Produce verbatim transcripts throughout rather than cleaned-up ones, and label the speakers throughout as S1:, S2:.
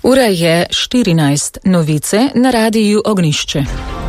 S1: Ura je štirinajst. Novice na radiju Ognjišče.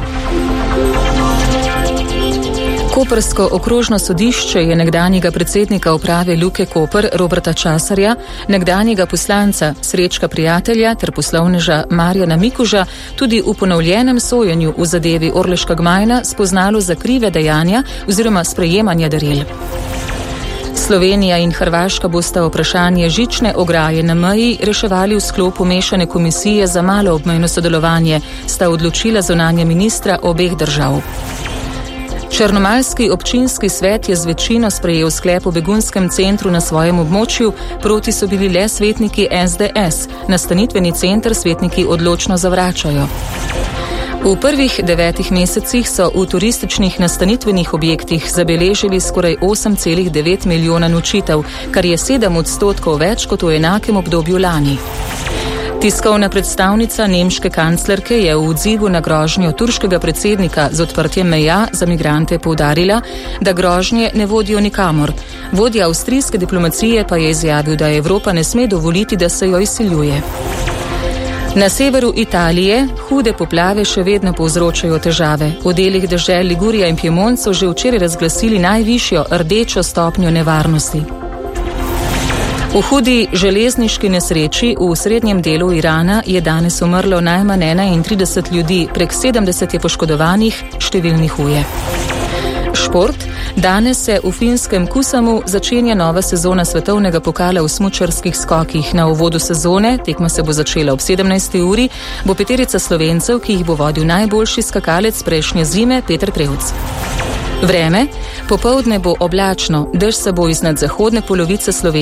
S1: Koprsko okrožno sodišče je nekdanjega predsednika uprave Luke Koper Roberta Časarja, nekdanjega poslanca Srečka Prijatelja ter poslovneža Marjana Mikuža tudi v ponovljenem sojenju v zadevi Orleška Gmajna spoznalo za krive dejanja oziroma sprejemanja daril. Slovenija in Hrvaška bosta vprašanje žične ograje na meji reševali v sklopu mešane komisije za malo obmejno sodelovanje, sta odločila zunanja ministra obeh držav. Črnomaljski občinski svet je z večino sprejel sklep o begunskem centru na svojem območju, proti so bili le svetniki S D S, nastanitveni center svetniki odločno zavračajo. V prvih devetih mesecih so v turističnih nastanitvenih objektih zabeležili skoraj osem celih devet milijona nočitev, kar je sedem odstotkov več kot v enakem obdobju lani. Tiskovna predstavnica nemške kanclerke je v odzivu na grožnjo turškega predsednika z odprtjem meja za migrante poudarila, da grožnje ne vodijo nikamor. Vodja avstrijske diplomacije pa je izjavil, da Evropa ne sme dovoliti, da se jo izsiljuje. Na severu Italije hude poplave še vedno povzročajo težave. V delih dežel Ligurija in Piemont so že včeraj razglasili najvišjo rdečo stopnjo nevarnosti. V hudi železniški nesreči v srednjem delu Irana je danes umrlo najmanj enaintrideset ljudi, prek sedemdeset je poškodovanih, številni huje. Šport. Danes se v finskem Kusamu začenja nova sezona svetovnega pokala v smučarskih skokih. Na uvodu sezone, tekma se bo začela ob sedemnajsti uri, bo peterica Slovencev, ki jih bo vodil najboljši skakalec prejšnje zime Peter Prevc. Vreme. Popoldne bo oblačno, dež se bo iznad zahodne polovice Slovenije